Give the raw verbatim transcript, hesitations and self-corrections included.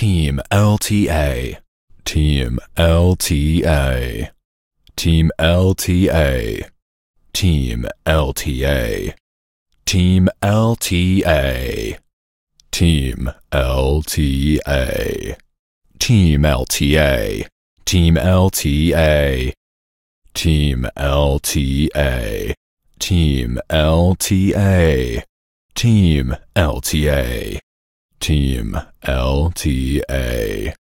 Team L T A, Team L T A, Team L T A, Team L T A, Team L T A, Team L T A, Team L T A, Team L T A, Team L T A, Team L T A, Team L T A, Team L T A.